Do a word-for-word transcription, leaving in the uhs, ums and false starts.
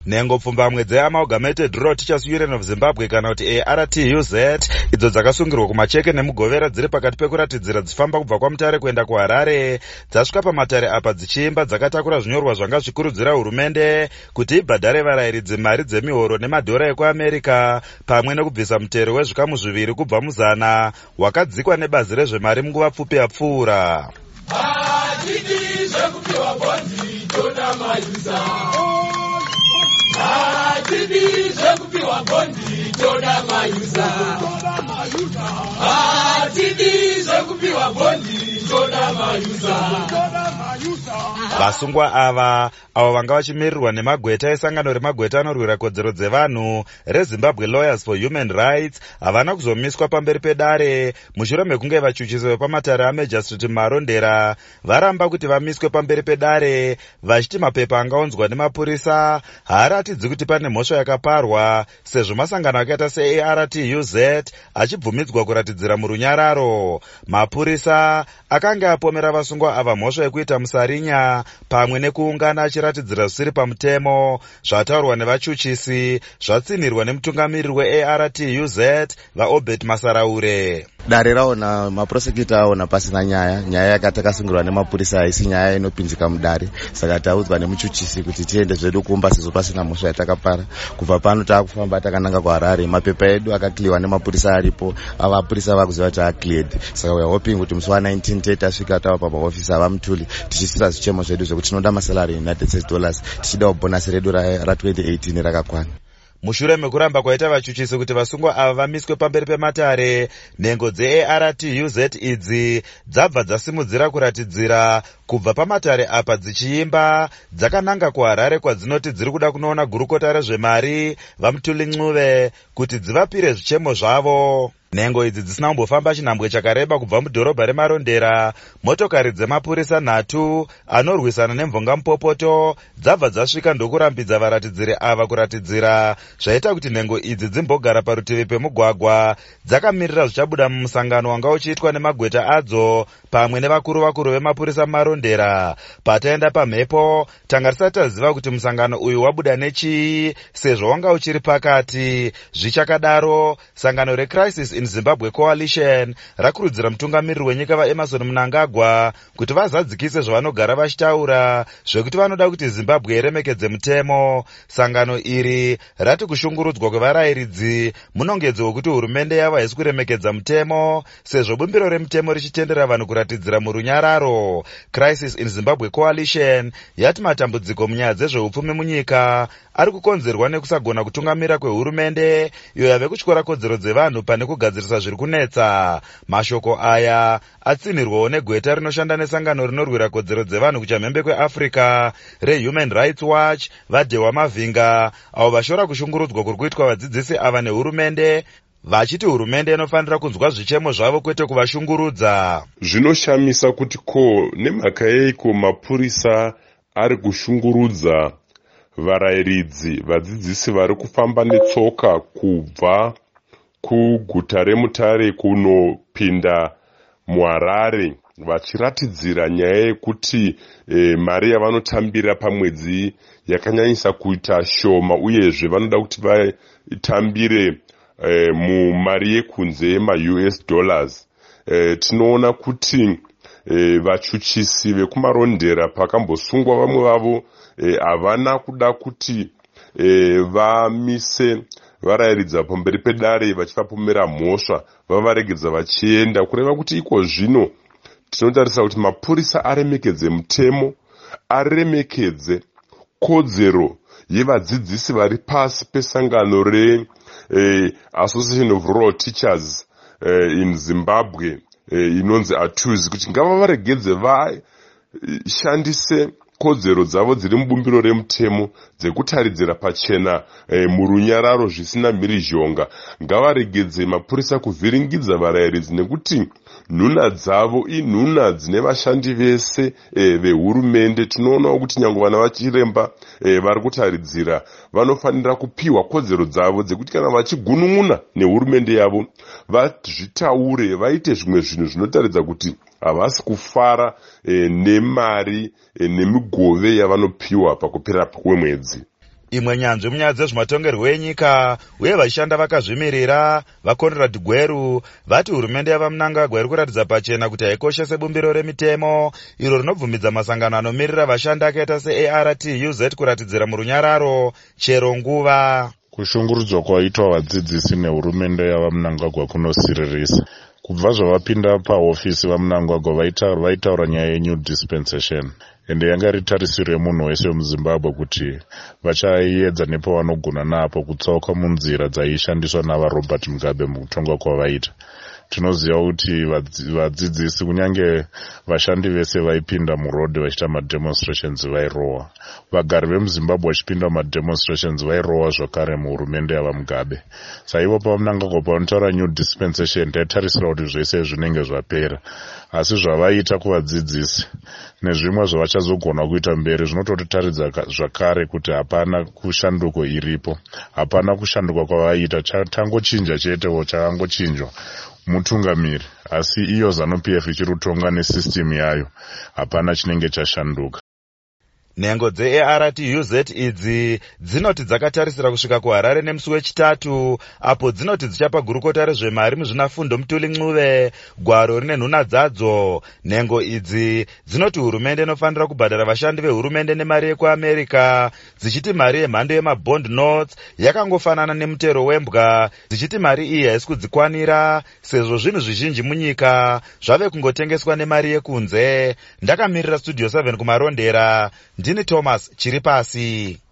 Nengo pfumbamwe dzeAmalgamated Rural Teachers Union of Zimbabwe kana kuti A R T U Z idzo dzakasungirwa kumacheke nemugovera dziri pakati pekuratidzira dzifamba kubva kwaMutare kuenda kuHarare dzasvika pamatare apa dzichiimba dzakatakura zvinyorwa zvanga zvikurudzira hurumende kuti ibhadhare varayiridzi mari dzemihoro nemadhora ekuAmerica pamwe nekubvisa mutero wezvikamu zviviri kubva muzana wakadzikwa nebazi rezvemari munguva pfupi yapfuura. Atidi zvekupiwa gondi toda mayuza. Atidi zvekupiwa gondi toda mayuza. Vasungwa ava avo vanga vachimirirwa nemagweta esangano remagweta anorwira kodzero dzevanhu reZimbabwe Lawyers for Human Rights havana kuzomiswa pamberi pedare mushure mekunge vachuchisi vepamatare aMajor Street Marondera varamba kuti vamiswe pamberi pedare vachiti mapepa angaunzwa nemapurisa haaratidzi kuti pane mhosva yakaparwa sezvo masangano akaita se-A R T U Z achibvumidzwa kuratidzira murunyararo. Mapurisa akanga apomera vasungwa ava mhosva yekuita musarinya pamwe nekuungana achiratidzira zvisiri pamutemo zvataurwa nevachuchisi zvatsinirwa nemutungamiriri we-A R T U Z vaObert Masaraure. Dare raona maprosecutor aona pasina nyaya nyaya yakati yakasungirwa nemapurisa haisi nyaya inopinzika mudare saka taudzwa nemuchuchisi kuti tiende zvedu kuumba sezvo pasina mhosva yatakapara. Kubva pano taakufamba takananga kuHarare mapepa edu akakliwa nemapurisa aripo avapurisa vakuziva kuti acleared saka we are hoping kuti musi wa19 tete asvika tava pamahofisi avamutuli tichisira zvichemo zvedu zvekuti tinoda masalary United States dollars tichidawo bonasi redu ra2018 rakakwana. Mushure mekuramba kwaita vachuchisi kuti vasungwa ava vamiswe pamberi pematare, nhengo dze-A R T U Z idzi dzabva dzasimudzira kuratidzira kubva pamatare apa dzichiimba dzakananga kuHarare kwadzinoti dziri kuda kunoona gurukota rezvemari vaMutuli Ncube kuti dzivapire zvichemo zvavo. Nhengo idzi dzisina kumbofamba chinhambwe chakareba kubva mudhorobha reMarondera, motokari dzemapurisa nhatu anorwisana nemvonga mupopoto dzabva dzasvika ndokurambidza varatidziri ava kuratidzira zvaita kuti nhengo idzi dzimbogara parutivi pemugwagwa dzakamirira zvichabuda mumusangano wanga uchiitwa nemagweta adzo pamwe nevakuru vakuru vemapurisa muMarondera. Pataenda pamhepo tanga tisati taziva kuti musangano uyu wabuda nechii sezvo wanga uchiri pakati. Zvichakadaro sangano reCrisis in Zimbabwe Coalition rakurudzira mutungamiriri wenyika vaEmerson Mnangagwa kuti vazadzikise zvavanogara vachitaura zvekuti vanoda kuti Zimbabwe iremekedze mutemo. Sangano iri rati kushungurudzwa kwevarayiridzi munongedzo wekuti hurumende yavo haisi kuremekedza mutemo sezvo bumbiro remutemo richitendera vanhu kuratidzira murunyararo. Crisis in Zimbabwe Coalition yati matambudziko munyaya dzezveupfumi munyika ari kukonzerwa nekusagona kutungamira kwehurumende iyo yave kutyora kodzero dzevanhu pane kugadzirisa zviri kunetsa. Mashoko aya atsinirwawo negweta rinoshanda nesangano rinorwira kodzero dzevanhu kuchamhembe kweAfrica reHuman Rights Watch vaDhewa Mavhinga avo vashora kushungurudzwa kuri kuitwa vadzidzisi ava nehurumende vachiti hurumende inofanira kunzwa zvichemo zvavo kwete kuvashungurudza. Zvinoshamisa kuti ko nemhaka yeiko mapurisa ari kushungurudza varayiridzi vadzidzisi vari kufamba netsoka kubva kuguta reMutare kunopinda muHarare vachiratidzira nyaya yekuti e, mari yavanotambira pamwedzi yakanyanyisa kuita shoma uyezve vanoda kuti vatambire e, mumari yekunze ma-U S dollars. E, tinoona kuti e, vachuchisi vekuMarondera pakambosungwa vamwe vavo havana e, kuda kuti e, vamise varayiridza pamberi pedare vachivapomera mhosva vavaregedza vachienda kureva kuti iko zvino tinotarisa kuti mapurisa aremekedze mutemo, aremekedze kodzero yevadzidzisi vari pasi pesangano re eh, Association of Rural Teachers eh, in Zimbabwe eh, inonzi A T U Z kuti ngavavaregedze vashandise kodzero dzavo dziri mubumbiro remutemo dzekutaridzira pachena e, murunyararo zvisina mhirizhonga. Ngavaregedze mapurisa kuvhiringidza varayiridzi nekuti nhuna dzavo inhuna dzine vashandi vese e, vehurumende. Tinoonawo kuti nyange vana vachiremba e, vari kutaridzira vanofanira kupiwa kodzero dzavo dzekuti kana vachigunun'una nehurumende yavo vazvitaure vaite zvimwe zvinhu zvinotaridza kuti havasi kufara e, nemari e, nemigove yavanopiwa pakupera kwemwedzi. Imwe nyanzvi munyaya dzezvematongerwo enyika uye vashanda vakazvimirira vaConrad Gweru vati hurumende yavaMnangagwa iri kuratidza pachena kuti haikoshese bumbiro remitemo iro rinobvumidza masangano anomirira vashandi akaita se-A R T U Z kuratidzira murunyararo chero nguva. Kushungurudzwa kwaitwa vadzidzisi nehurumende yavaMnangagwa kunosiririsa. Kubva zvavapinda pahofisi vaMnangagwa vaitaura nyaya yenew dispensation ende yanga iri tarisiro yemunhu wese wemuZimbabwe kuti vachaedza nepavanogona napo kutsauka munzira dzaishandiswa navaRobert Mugabe mukutonga kwavaita. Tinoziva kuti vadzidzisi kunyange vashandi vese vaipinda murodhi vachiita mademonstrations vairohwa. Vagari vemuZimbabwe vachipinda mademonstrations vairohwa zvakare muhurumende yavaMugabe. Saivo pavaMnangagwa pavanotaura new dispensation taitarisira kuti zvese zvinenge zvapera. Asi zvavaita kuvadzidzisi nezvimwe zvavachazogona kuita mberi zvinototaridza zvakare kuti hapana kushanduko iripo. Hapana kushanduka kwavaita, tangochinja chetewo chakangochinjwa mutungamiri, asi iyo ZANU P F ichiri kutonga nesystem yayo hapana chinenge chashanduka. Nhengo dze-A R T U Z idzi dzinoti dzakatarisira kusvika kuHarare nemusi wechitatu apo dzinoti dzichapa gurukota rezvemari muzvinafundo Mutuli Ncube gwaro rine nhuna dzadzo. Nhengo idzi dzinoti hurumende inofanira kubhadhara vashandi vehurumende nemari yekuAmerica, dzichiti mari yemhando yemabond notes yakangofanana nemutero wembwa, dzichiti mari iyi haisi kudzikwanira sezvo zvinhu zvizhinji munyika zvave kungotengeswa nemari yekunze. Ndakamirira Studio seven kumarondera, ndini Thomas Chiripasi.